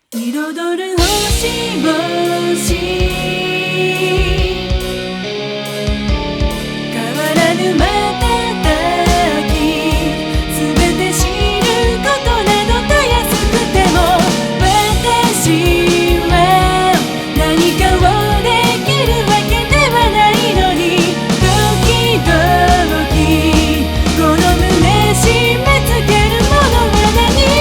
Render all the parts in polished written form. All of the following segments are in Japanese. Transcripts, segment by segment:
彩る星々変わらぬ瞬き全て知ることなどたやすくても私は何かをできるわけではないのに時々この胸締め付けるものは何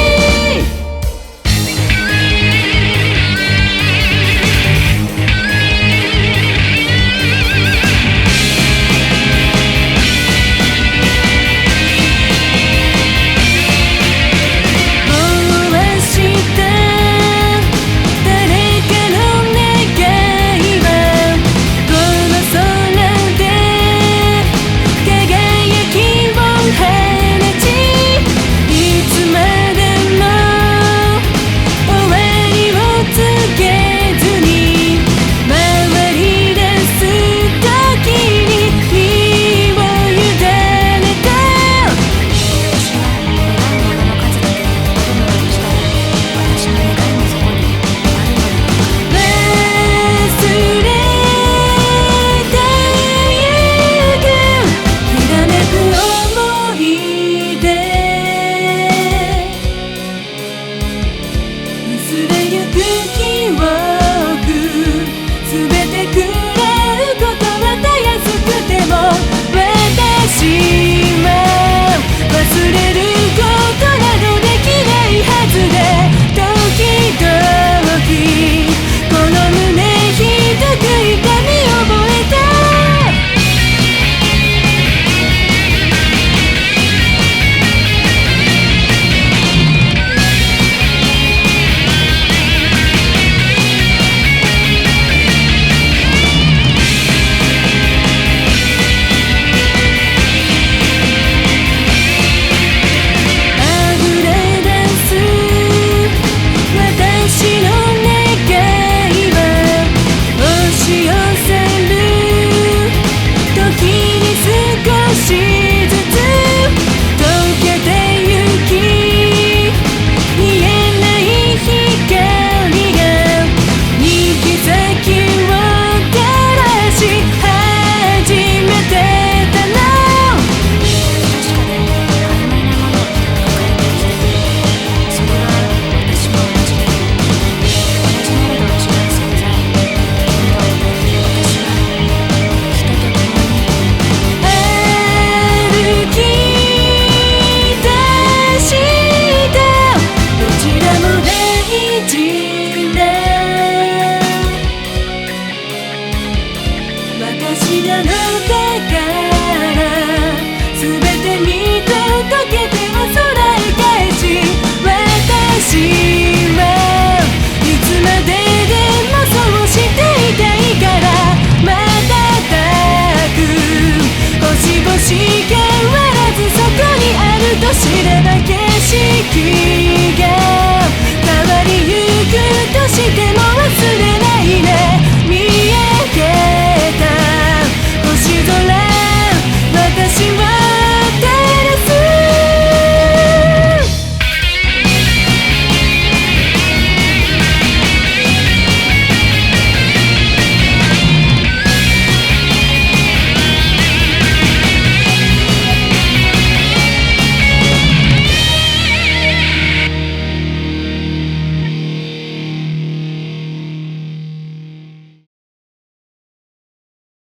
私なのだから全て見届けては空へ返し私はいつまででもそうしていたいから瞬く星々変わらずそこにあると知れば景色